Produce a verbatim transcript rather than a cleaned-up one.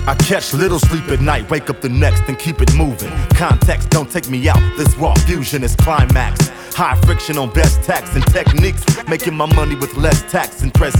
I catch little sleep at night, wake up the next and keep it moving. Context don't take me out, this raw fusion is climax. High friction on best tax and techniques, making my money with less tax and press